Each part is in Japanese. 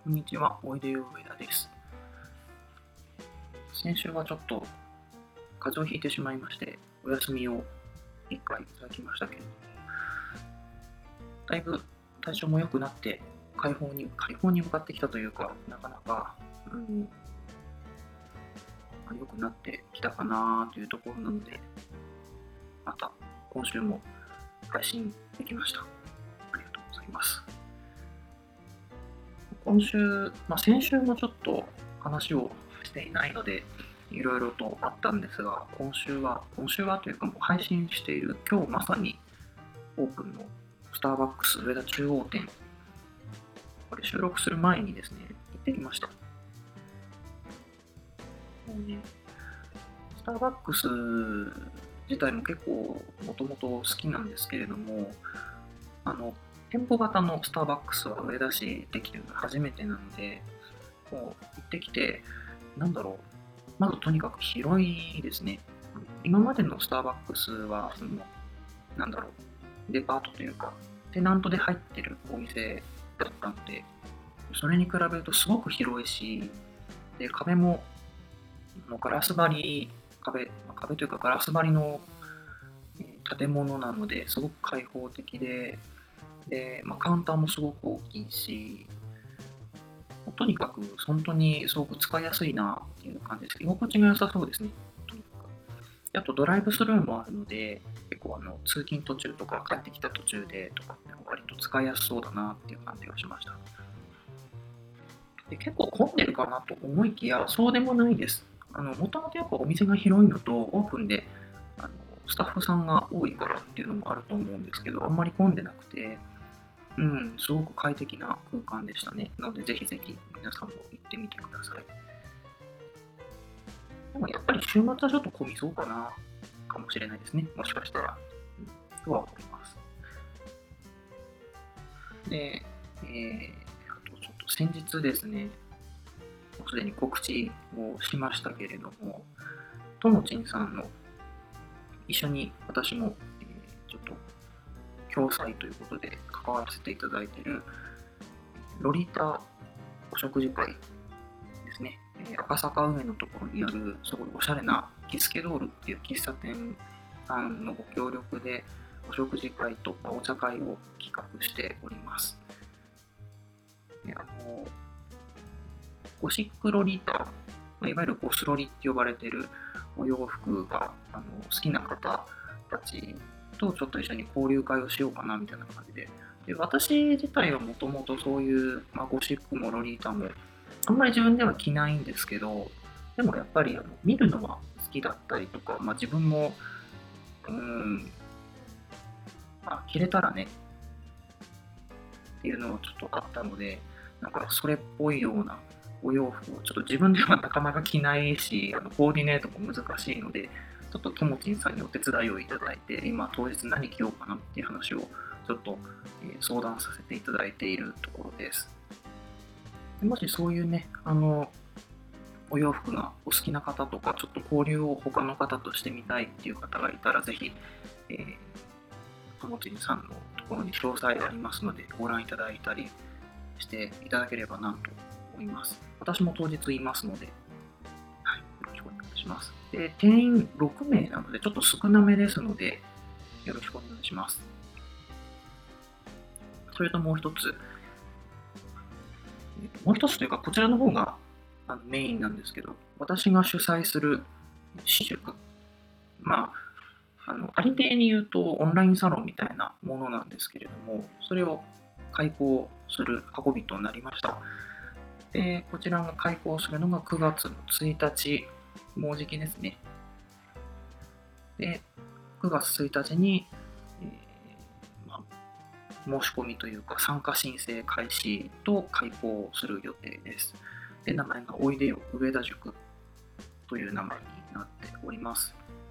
こんにちは、おいでよ上田です。先週はちょっと風邪をひいてしまいまして、お休みを1回いただきましたけれども、だいぶ体調も良くなって、解放に向かってきたというか、なかなか、良くなってきたかなというところなので、また今週も配信できました。ありがとうございます。今週、先週もちょっと話をしていないので、いろいろとあったんですが、今週はというかもう配信している今日まさにオープンのスターバックス上田中央店、これ収録する前にですね、行ってきました。もうね、スターバックス自体も結構もともと好きなんですけれども、店舗型のスターバックスは上田市できるの初めてなので、こう行ってきて、まずとにかく広いですね。今までのスターバックスは、デパートというか、テナントで入ってるお店だったので、それに比べるとすごく広いし、で壁もガラス張り、壁というかガラス張りの建物なのですごく開放的で、カウンターもすごく大きいし、とにかく本当にすごく使いやすいなっていう感じです。居心地が良さそうですね。とにかくあとドライブスルーもあるので、結構通勤途中とか帰ってきた途中でとか割と使いやすそうだなっていう感じがしました。で結構混んでるかなと思いきや、そうでもないです。もともとやっぱお店が広いのとオープンでスタッフさんが多いからっていうのもあると思うんですけど、あんまり混んでなくて、すごく快適な空間でしたね。なので、ぜひぜひ皆さんも行ってみてください。でもやっぱり週末はちょっと混みそうかな、かもしれないですね。もしかしたら。とは思います。で、あとちょっと先日ですね、もうすでに告知をしましたけれども、ともちんさんの一緒に私も、ちょっと共催ということで関わらせていただいているロリータお食事会ですね。赤坂上のところにあるすごいおしゃれなキスケドールっていう喫茶店さんのご協力でお食事会とお茶会を企画しております。ゴシックロリータ、いわゆるゴスロリって呼ばれているお洋服が好きな方たちとちょっと一緒に交流会をしようかなみたいな感じで、私自体はもともとそういう、ゴシックもロリータもあんまり自分では着ないんですけど、でもやっぱり見るのは好きだったりとか、自分も着れたらねっていうのもちょっとあったので、それっぽいようなお洋服をちょっと自分ではなかなか着ないし、コーディネートも難しいので、ちょっとともちんさんにお手伝いをいただいて、今当日何着ようかなっていう話をちょっと相談させていただいているところです。もしそういうね、お洋服がお好きな方とか、ちょっと交流を他の方としてみたいっていう方がいたら、ぜひ、ともちんさんのところに詳細ありますので、ご覧いただいたりしていただければなと思います。私も当日いますので、はい、よろしくお願いします。で、定員6名なので、ちょっと少なめですので、よろしくお願いします。それともう一つというか、こちらの方がメインなんですけど、私が主催する私塾、ありていに言うとオンラインサロンみたいなものなんですけれども、それを開講する運びとなりました。で、こちらが開講するのが9月の1日、もうじきですね。で、9月1日に、申し込みというか参加申請開始と開講する予定です。で、名前がおいでよ上田塾という名前になっております。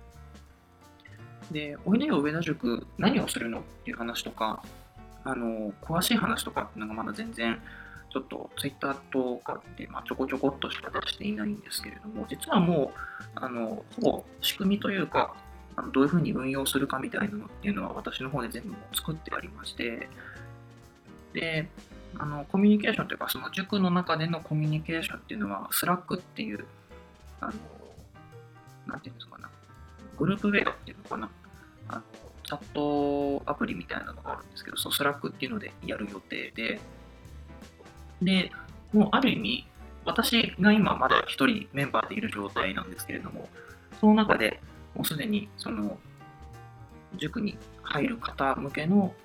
で、おいでよ上田塾何をするのっていう話とか、詳しい話とかっていうのがまだ全然ちょっとツイッターとかでちょこちょこっとしか出していないんですけれども、実はもうほぼ仕組みというか、どういうふうに運用するかみたいなのっていうのは私の方で全部作ってありまして、で、 コミュニケーションというか、その塾の中でのコミュニケーションっていうのは、スラックっていう、あの、なんていうんですかな、グループウェアっていうのかな、あのチャットアプリみたいなのがあるんですけど、スラックっていうのでやる予定で、もうある意味、私が今まだ一人メンバーでいる状態なんですけれども、その中でもうすでにその塾に入る方向けの、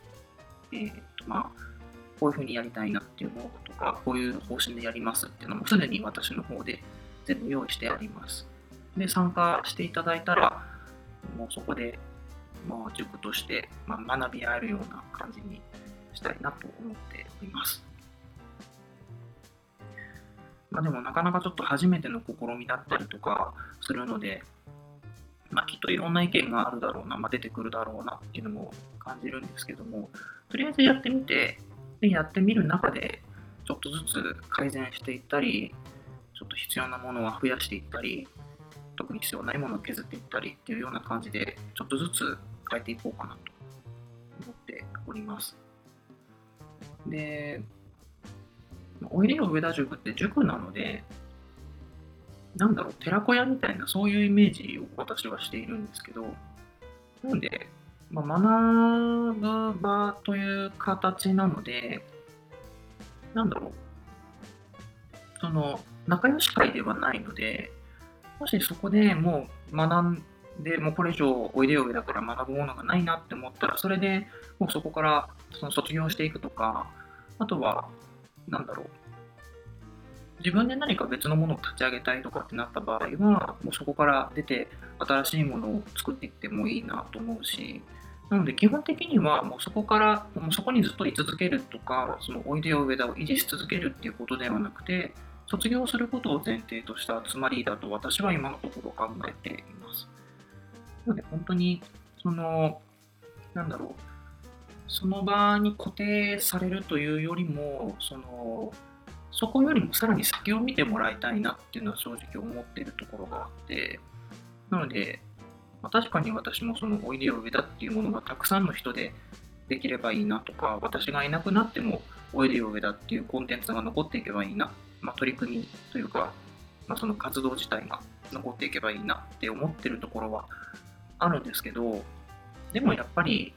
こういうふうにやりたいなっていうのとか、こういう方針でやりますっていうのもすでに私の方で全部用意してあります。で、参加していただいたら、もうそこで、塾として、学び合えるような感じにしたいなと思っております。でもなかなかちょっと初めての試みだったりとかするので、きっといろんな意見があるだろうな、出てくるだろうなっていうのも感じるんですけども、とりあえずやってみて、でやってみる中で、ちょっとずつ改善していったり、ちょっと必要なものは増やしていったり、特に必要ないものを削っていったりっていうような感じで、ちょっとずつ変えていこうかなと思っております。で、おいでよ上田塾って塾なので、寺子屋みたいなそういうイメージを私はしているんですけど、なので、学ぶ場という形なので、その仲良し会ではないので、もしそこでもう学んで、もうこれ以上おいでよ上だから学ぶものがないなって思ったら、それでもうそこからその卒業していくとか、あとは、自分で何か別のものを立ち上げたいとかってなった場合は、もうそこから出て新しいものを作っていってもいいなと思うし、なので基本的にはもうそこから、もうそこにずっと居続けるとか、そのおいでよ上田を維持し続けるっていうことではなくて、卒業することを前提とした集まりだと私は今のところ考えています。なので本当に、その場に固定されるというよりも、そこよりもさらに先を見てもらいたいなっていうのは正直思っているところがあって、なので、確かに私もそのおいでよ上田っていうものがたくさんの人でできればいいなとか、私がいなくなってもおいでよ上田っていうコンテンツが残っていけばいいな、取り組みというか、その活動自体が残っていけばいいなって思ってるところはあるんですけど、でもやっぱり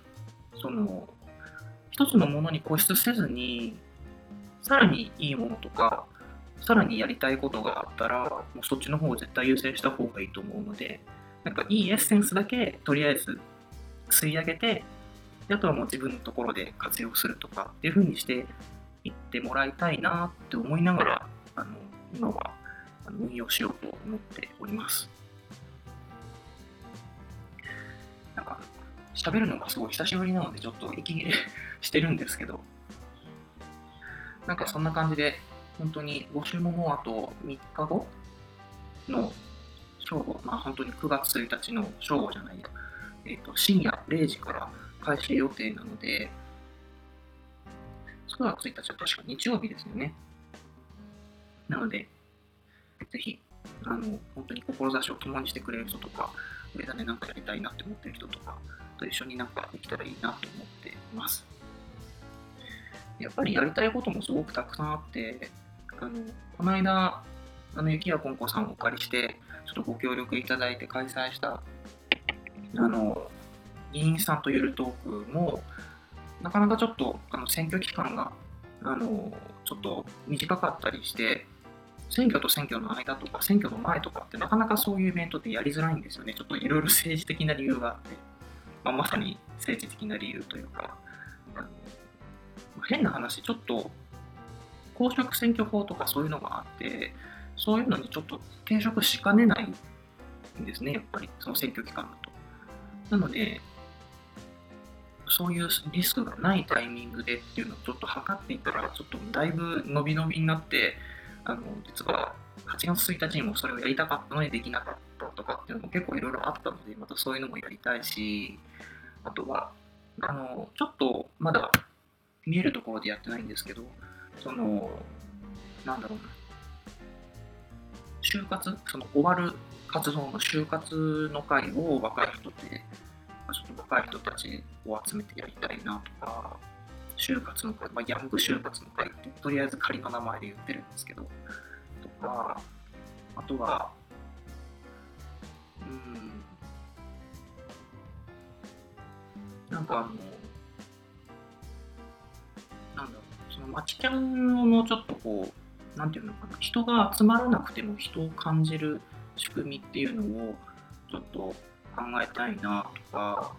一つのものに固執せずに、さらにいいものとか、さらにやりたいことがあったら、もうそっちの方を絶対優先した方がいいと思うので、いいエッセンスだけとりあえず吸い上げて、あとはもう自分のところで活用するとかっていう風にしていってもらいたいなって思いながら、今は運用しようと思っております。喋るのがすごい久しぶりなのでちょっと息切れしてるんですけど、そんな感じで、本当に募集ももうあと3日後の正午、本当に9月1日の正午じゃないや、深夜0時から開始予定なので、9月1日は確か日曜日ですよね。なので、ぜひ、本当に志を共にしてくれる人とか、上田でやりたいなって思ってる人とかと一緒にできたらいいなと思っています。やっぱりやりたいこともすごくたくさんあって、この間、雪やこんこさんをお借りして、ちょっとご協力いただいて開催した、議員さんとゆるトークも、なかなかちょっと、選挙期間が、ちょっと短かったりして、選挙と選挙の間とか、選挙の前とかって、なかなかそういうイベントってやりづらいんですよね。ちょっといろいろ政治的な理由があって、まさに政治的な理由というか、変な話、ちょっと公職選挙法とかそういうのがあって、そういうのにちょっと抵触しかねないんですね、やっぱりその選挙期間だと。なので、そういうリスクがないタイミングでっていうのをちょっと測っていったら、ちょっとだいぶ伸び伸びになって、実は8月1日にもそれをやりたかったのにできなかったとかっていうのも結構いろいろあったので、またそういうのもやりたいし、あとは、ちょっとまだ見えるところでやってないんですけど、就活、終わる活動の就活の会を若い人で、ちょっと若い人たちを集めてやりたいなとか、 就活の会、ヤング就活の会ってとりあえず仮の名前で言ってるんですけど、とか、あとは、なんかなんだろう、その街キャンをもうちょっとこう、なんていうのかな、人が集まらなくても人を感じる仕組みっていうのをちょっと考えたいなとか、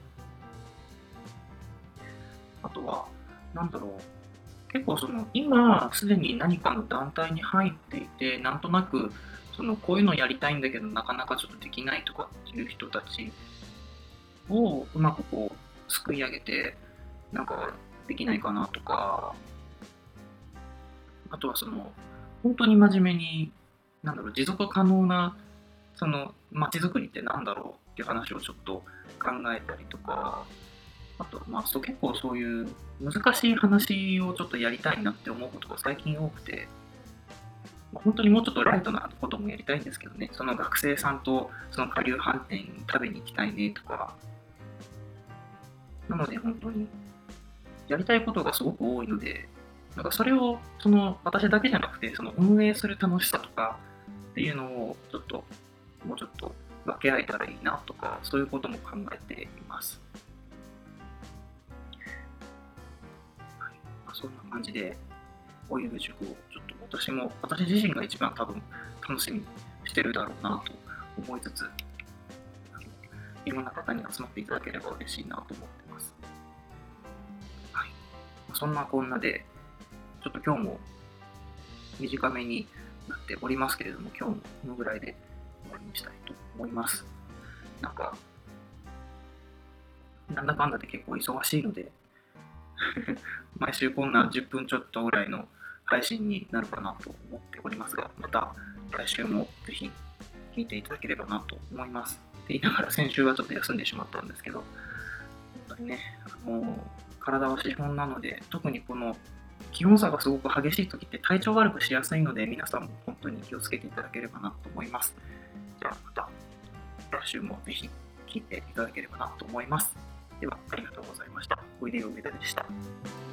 あとは、なんだろう、結構その今すでに何かの団体に入っていて、なんとなくそのこういうのやりたいんだけどなかなかちょっとできないとかっていう人たちをうまくこうすくい上げて、なんかできないかなとか、あとはその本当に真面目に、なんだろう、持続可能なその街づくりってなんだろうっていう話をちょっと考えたりとか、あと、結構そういう難しい話をちょっとやりたいなって思うことが最近多くて、本当にもうちょっとライトなこともやりたいんですけどね、その学生さんとその顆粒飯店食べに行きたいねとか、なので本当にやりたいことがすごく多いので、なんかそれをその私だけじゃなくて、その運営する楽しさとかっていうのをちょっともうちょっと分け合えたらいいなとか、そういうことも考えています。そんな感じで、こういう塾をちょっと私自身が一番多分楽しみにしてるだろうなと思いつつ、いろんな方に集まっていただければ嬉しいなと思ってます。はい。そんなこんなで、ちょっと今日も短めになっておりますけれども、今日もこのぐらいで終わりにしたいと思います。なんだかんだで結構忙しいので、毎週こんな10分ちょっとぐらいの配信になるかなと思っておりますが、また来週もぜひ聞いていただければなと思います。って言いながら先週はちょっと休んでしまったんですけど、本当にね、体は資本なので、特にこの気温差がすごく激しい時って体調悪くしやすいので、皆さんも本当に気をつけていただければなと思います。じゃあまた来週もぜひ聞いていただければなと思います。では、ありがとうございました。おいでよ上田でした。